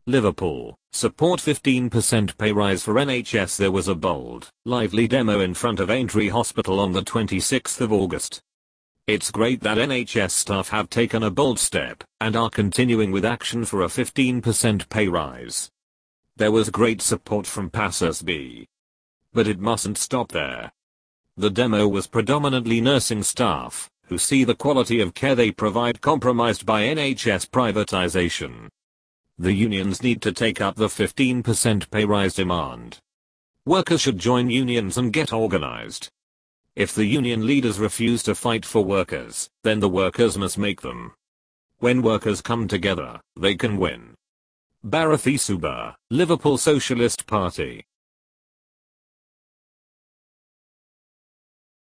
Liverpool, support 15% pay rise for NHS. There was a bold, lively demo in front of Aintree Hospital on the 26th of August. It's great that NHS staff have taken a bold step and are continuing with action for a 15% pay rise. There was great support from passers-by. But it mustn't stop there. The demo was predominantly nursing staff, who see the quality of care they provide compromised by NHS privatization. The unions need to take up the 15% pay rise demand. Workers should join unions and get organized. If the union leaders refuse to fight for workers, then the workers must make them. When workers come together, they can win. Bharathi Subba, Liverpool Socialist Party.